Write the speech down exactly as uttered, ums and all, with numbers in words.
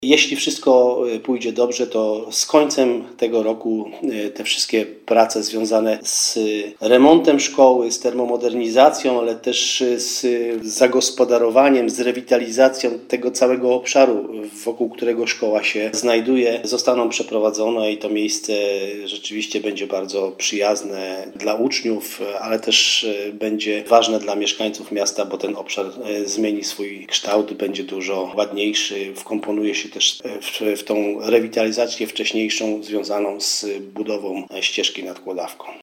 Jeśli wszystko pójdzie dobrze, to z końcem tego roku te wszystkie prace związane z remontem szkoły, z termomodernizacją, ale też z zagospodarowaniem, z rewitalizacją tego całego obszaru, wokół którego szkoła się znajduje, zostaną przeprowadzone i to miejsce rzeczywiście będzie bardzo przyjazne dla uczniów, ale też będzie ważne dla mieszkańców miasta, bo ten obszar zmieni swój kształt, będzie dużo ładniejszy, wkomponuje się też w, w tą rewitalizację wcześniejszą związaną z budową ścieżki nad Kłodawką.